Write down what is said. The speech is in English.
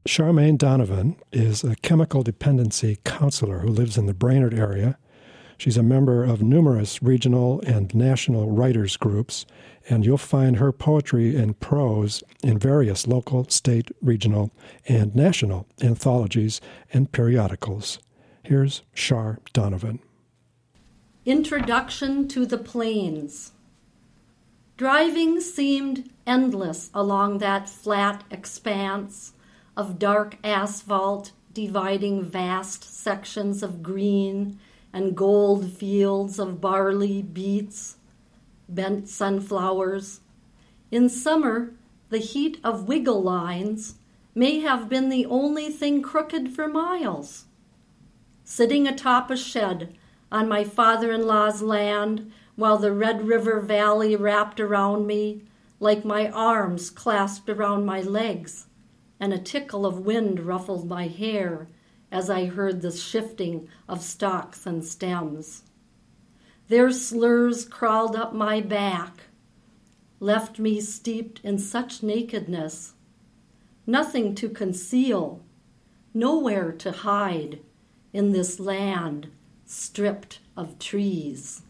Charmaine Donovan is a chemical dependency counselor who lives in the Brainerd area. She's a member of numerous regional and national writers groups, and you'll find her poetry and prose in various local, state, regional, and national anthologies and periodicals. Here's Char Donovan. Introduction to the Plains. Driving seemed endless along that flat expanse of dark asphalt dividing vast sections of green and gold fields of barley, beets, bent sunflowers. In summer, the heat of wiggle lines may have been the only thing crooked for miles. Sitting atop a shed on my father-in-law's land while the Red River Valley wrapped around me like my arms clasped around my legs, and a tickle of wind ruffled my hair as I heard the shifting of stalks and stems. Their slurs crawled up my back, left me steeped in such nakedness, nothing to conceal, nowhere to hide in this land stripped of trees.